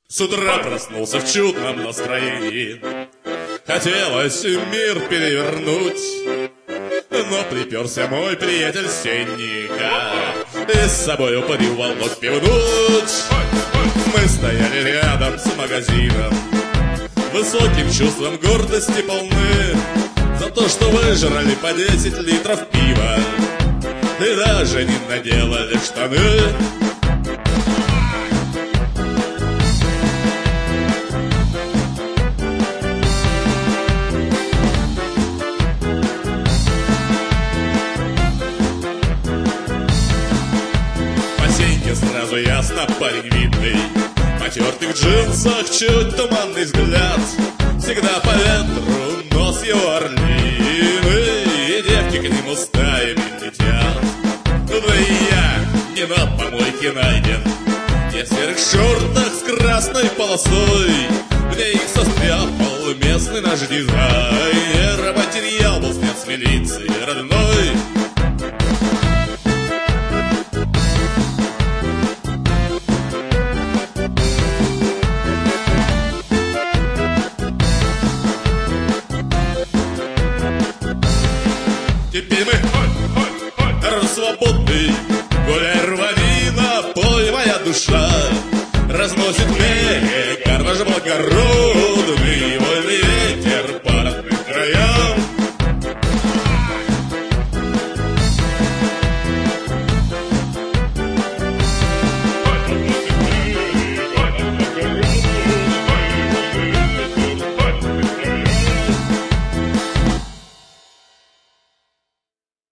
С утра проснулся в чудном настроении. Хотелось мир перевернуть, но приперся мой приятель Сенника и с собою парил волнок пивнуть. Мы стояли рядом с магазином, высоким чувством гордости полны за то, что выжрали по 10 литров пива и даже не наделали штаны. Сразу ясно, парень видный, в потертых джинсах чуть туманный взгляд. Всегда по ветру нос его орлиный, и девки к нему стаями летят. Да и я не на помойке найден, я в серых шортах с красной полосой. Мне их состряпал местный наш дизайн.